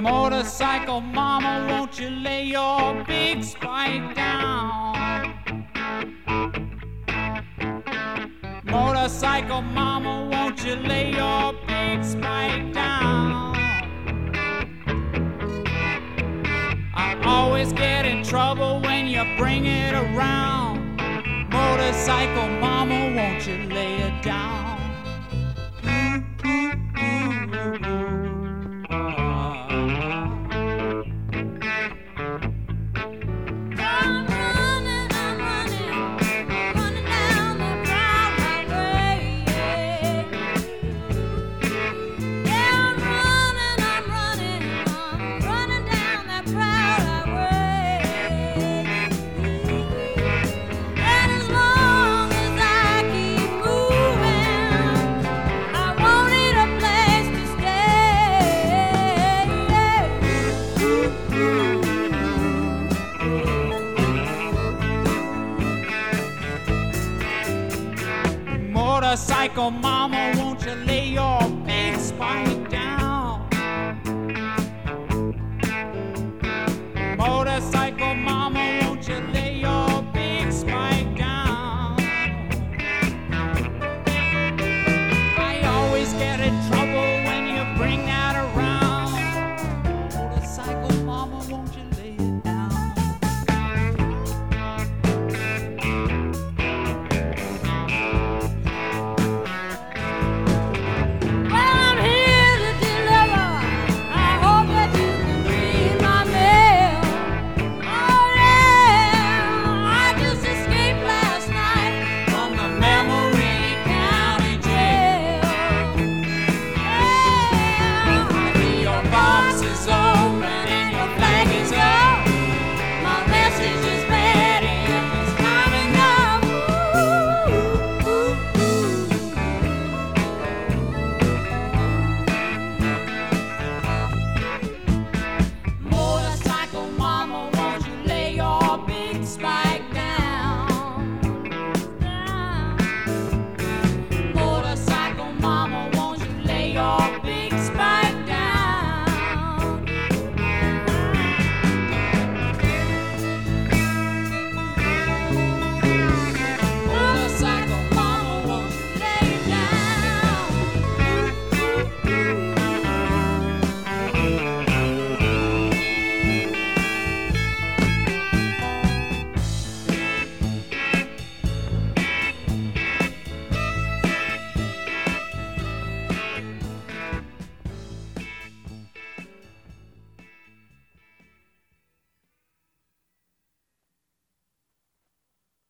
Motorcycle mama, won't you lay your big spike down? Motorcycle mama, won't you lay your big spike down? I always get in trouble when you bring it around. Motorcycle mama, won't you lay it down? Motorcycle mama, won't you lay your big spike down? Motorcycle mama,